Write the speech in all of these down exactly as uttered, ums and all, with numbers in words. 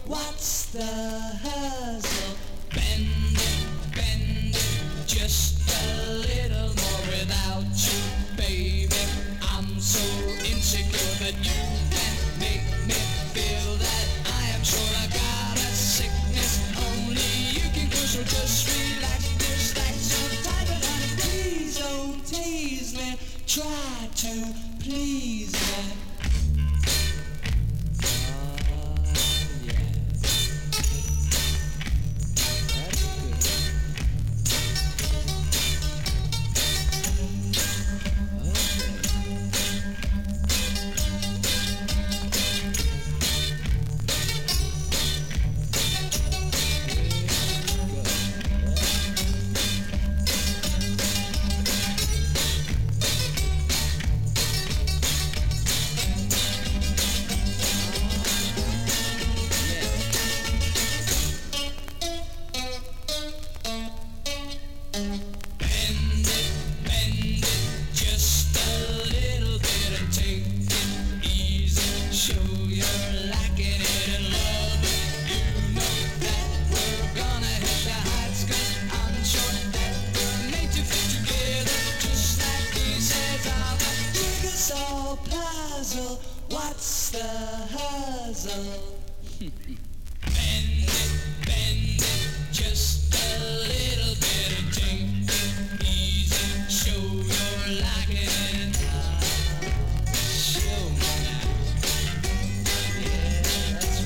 What's the hustle? Bend it, bend it, just a little more without you, baby. I'm so insecure that you can make me feel that I am sure I got a sickness. Only you can cure, so just relax, relax so tight, but honey, please don't tease me. Try to please me. What's the hustle? Bend it, bend it, just a little bit of take it easy, show your liking. Show me now. Yeah, that's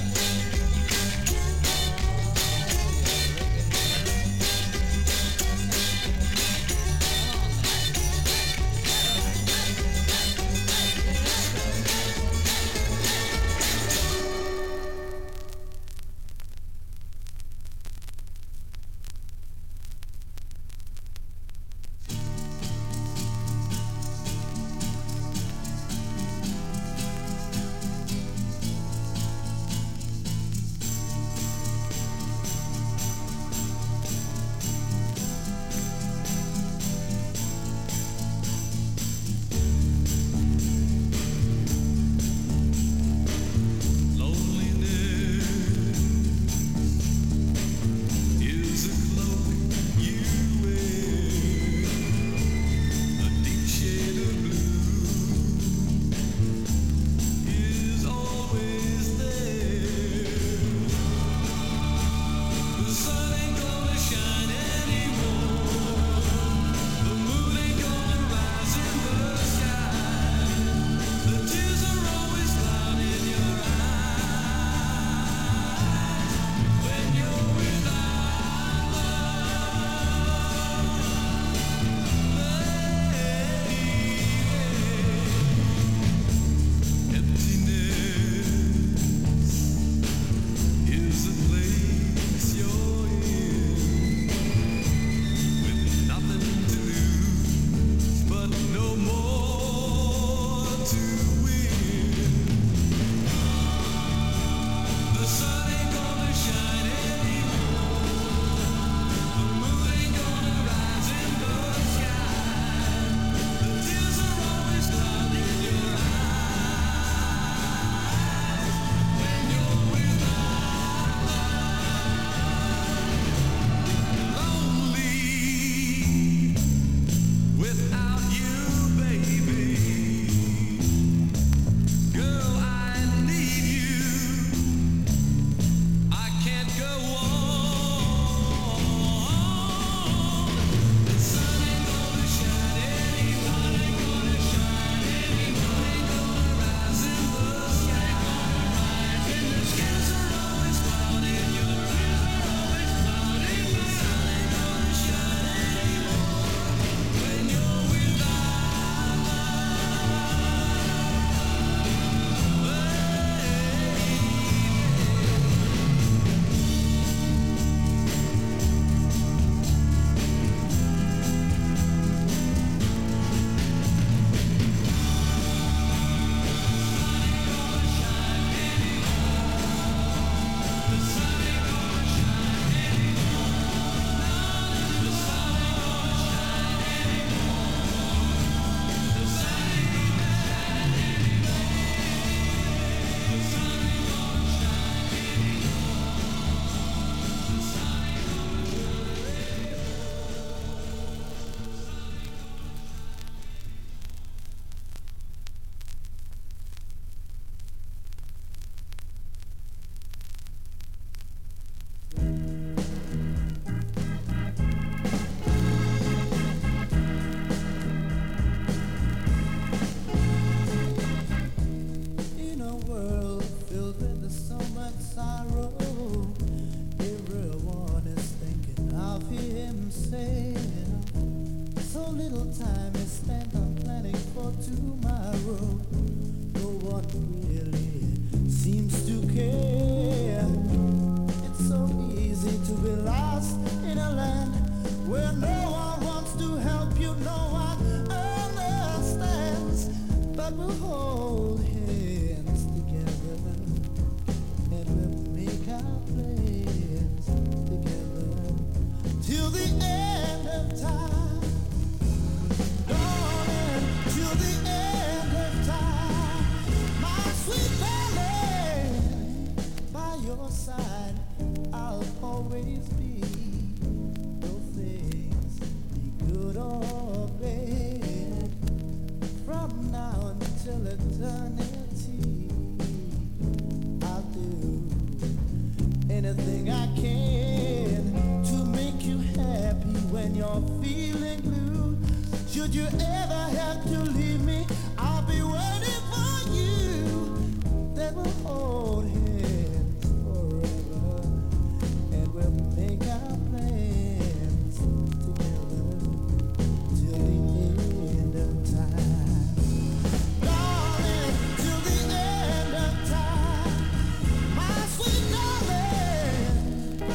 sorrow. Everyone is thinking of himself. So little time is spent on planning for tomorrow. No one really seems to care. It's so easy to be lost in a land where no one wants to help you, no one understands. But we'll hold hands together and we'll make our plans together till the end of time. Darling, till the end of time. My sweet darling, by your side I'll always be. Though things be good or bad, from now until eternity, I'll do anything I can to make you happy when you're feeling blue. Should you ever have to leave me, I'll be waiting for you. Then we'll hold hands forever and we'll make our plans together till the end of time. Darling, till the end of time. My sweet darling.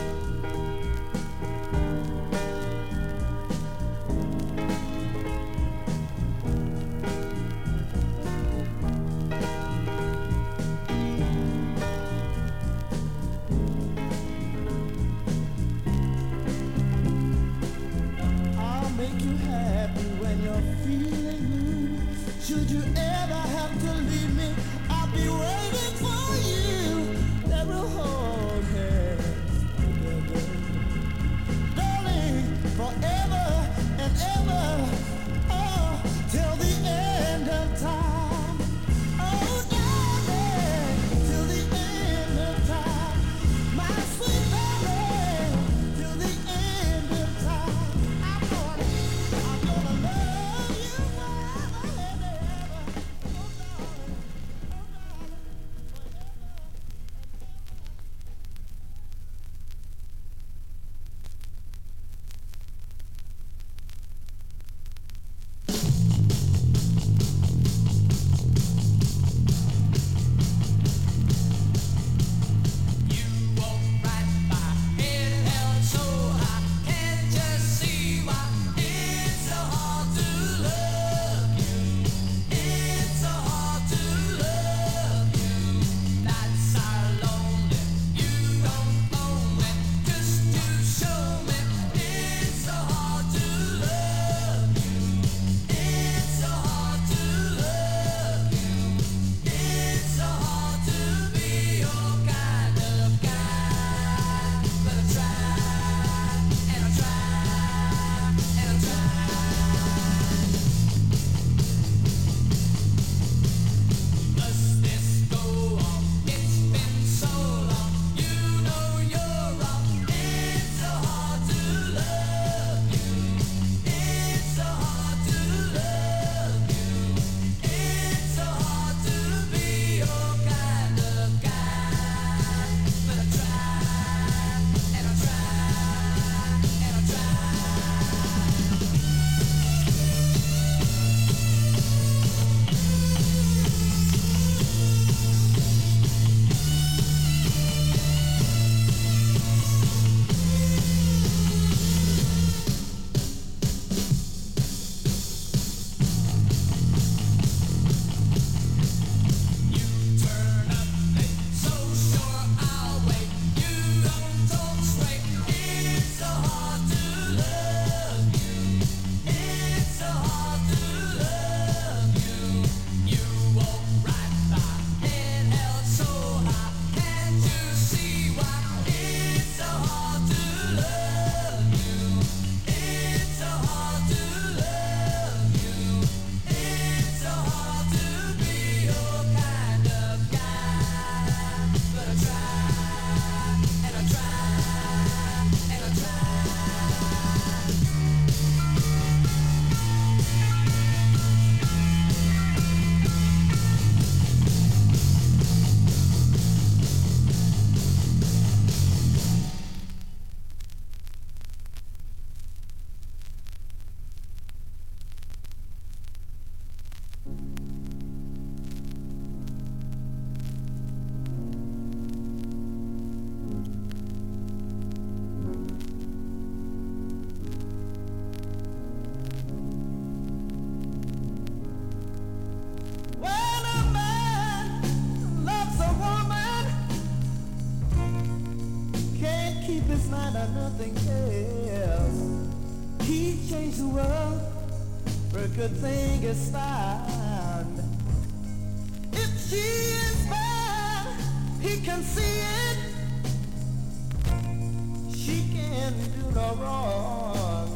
keep his mind on nothing else. He changed the world for a good thing is found. If she is bad, he can see it. She can do no wrong.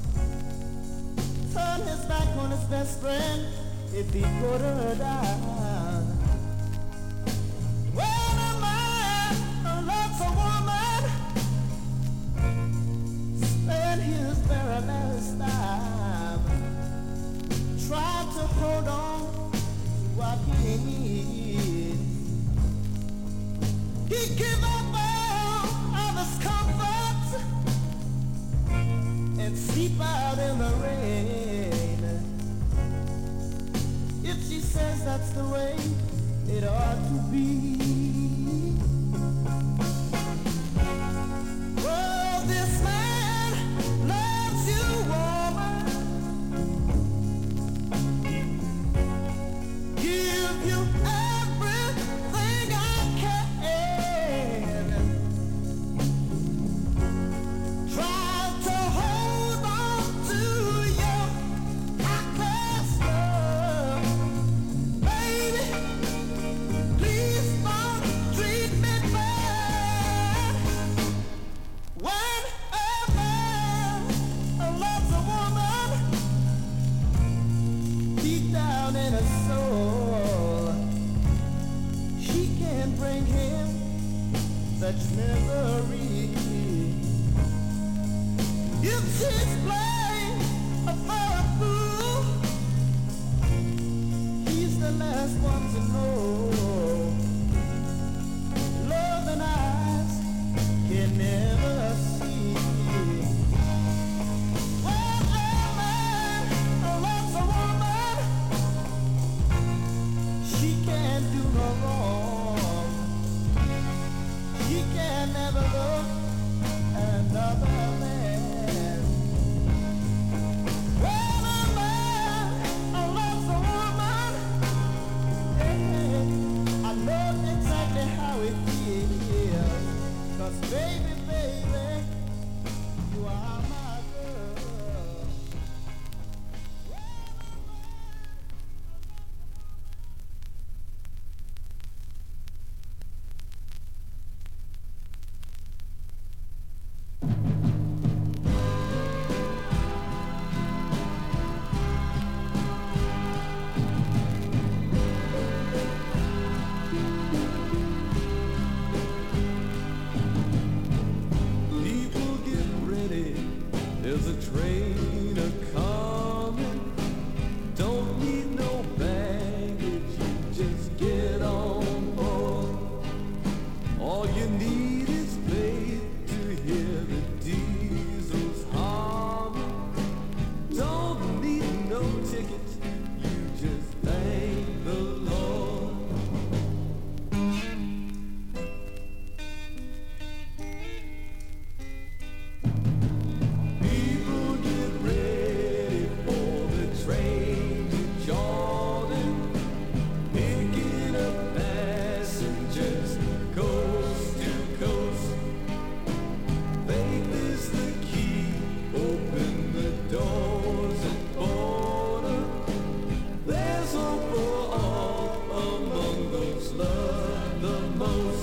Turn his back on his best friend if he put her down. When a man loves a woman, spend his very last time, try to hold on to what he needs. He give up all of his comforts and sleep out in the rain. If she says that's the way it ought to be. Oh, this man loves you, woman. Give you everything I can. Try to hold on to your reckless love. Baby, please don't treat me bad. When a man loves a woman, deep down in his soul, she can bring him such misery. If she's playing for a fool, he's the last one to know. Love and eyes can never see. When a man loves a woman, she can't do no wrong. She can never love another man. When a man loves a woman, yeah, I know exactly how it feels. 'Cause baby, baby, you are my girl. People get ready, there's a train a-coming. Don't need no baggage, you just get on board. All you need is faith to hear the diesels humming. Don't need no ticket, you just thank the Lord. People get ready for the train to Jordan, picking up passengers coast to coast. Faith is the key, open the doors at border. There's hope for all among those loved the most.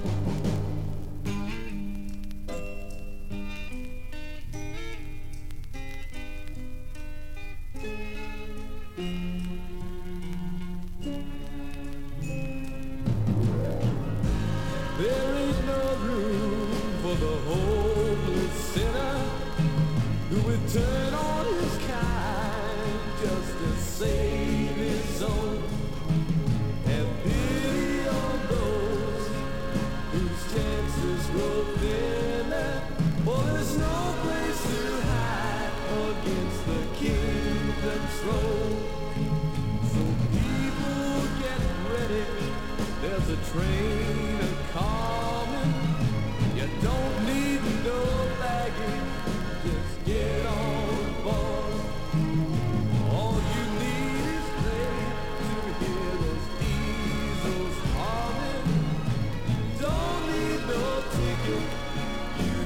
There ain't no room for the hopeless sinner who would turn on his kind just to save his own. Have pity on those whose chances grow thinner, for there's no place to hide against the kingdom's throne. So people get ready, there's a train a-coming. You don't need no baggage, just get on board. All you need is faith to hear those diesels humming. Don't need no ticket, you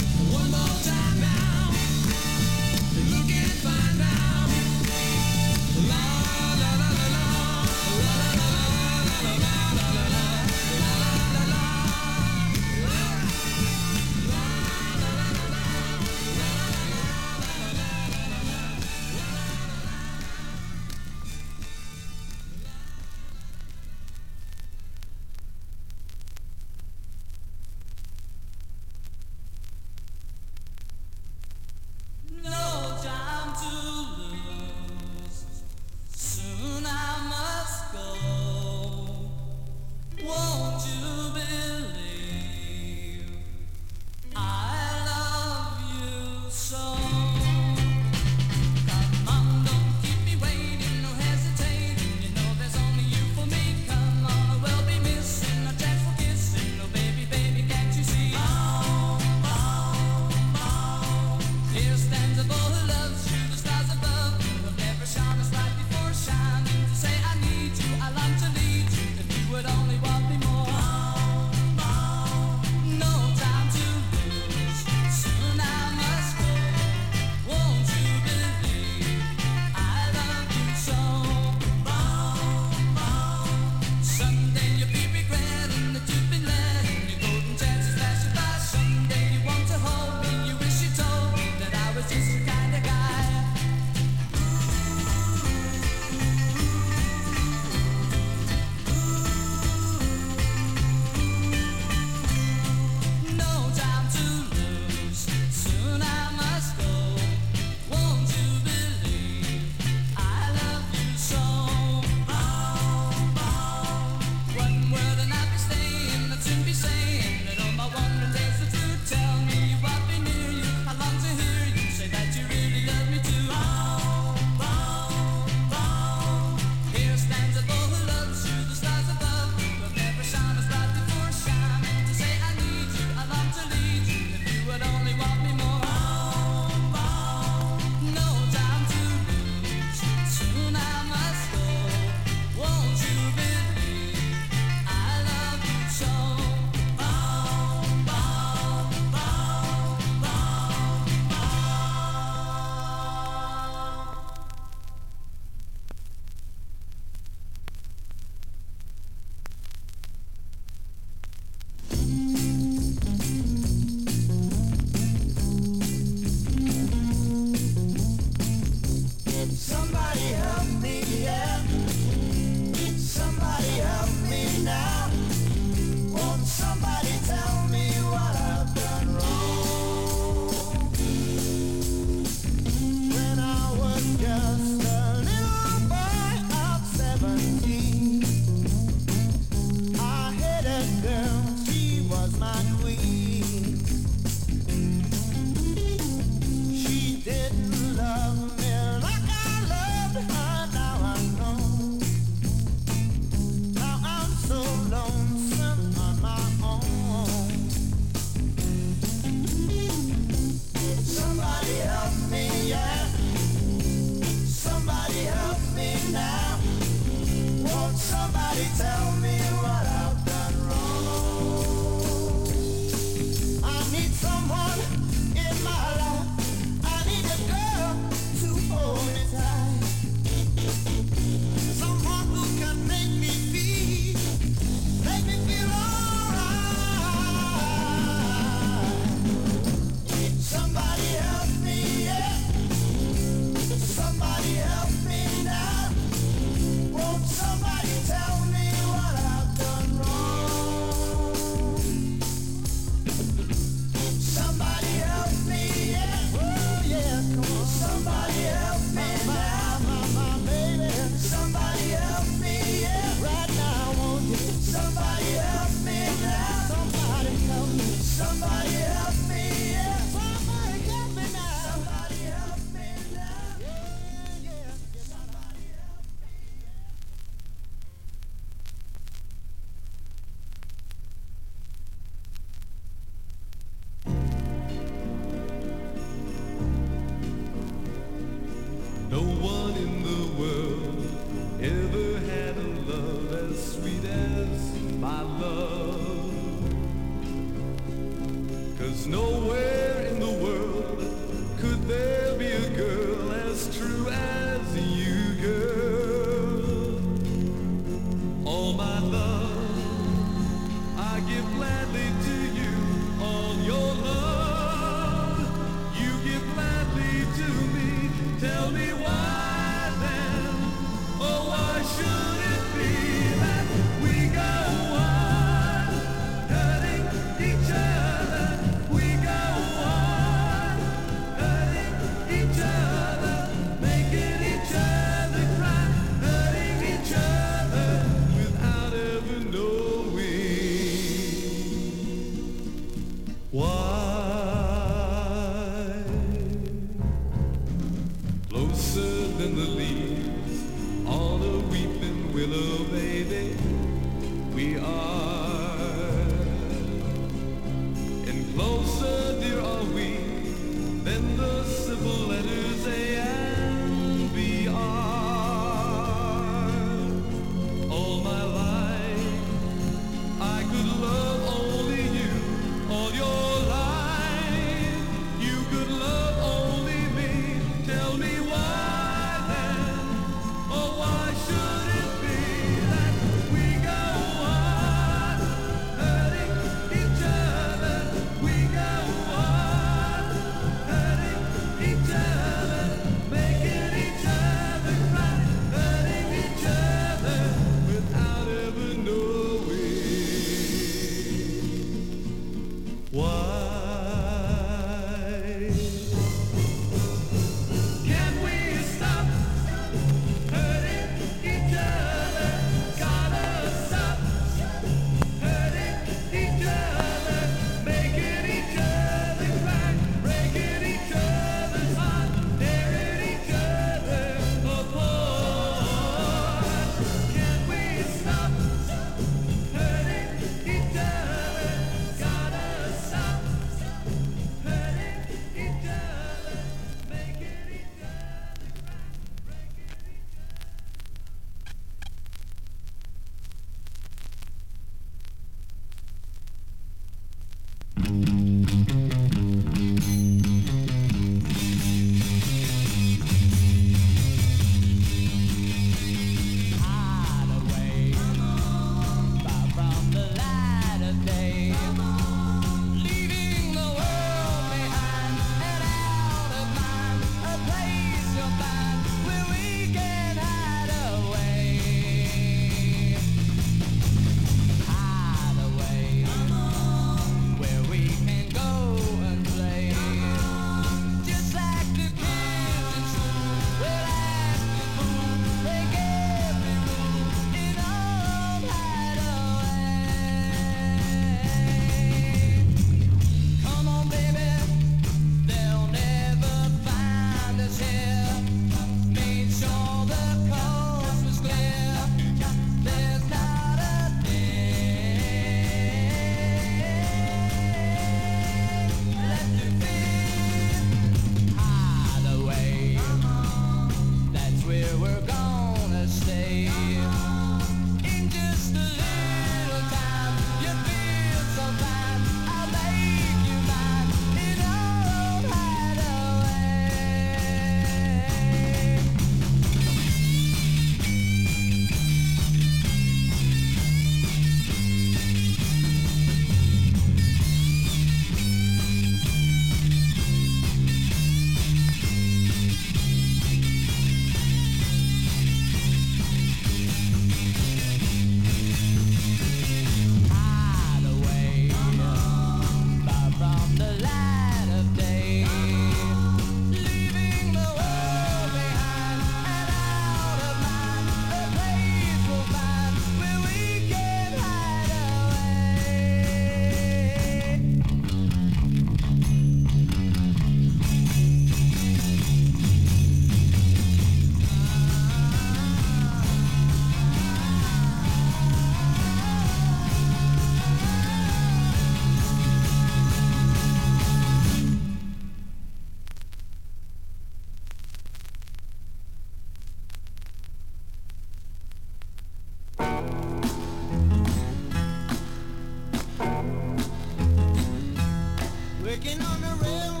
working on the railroad.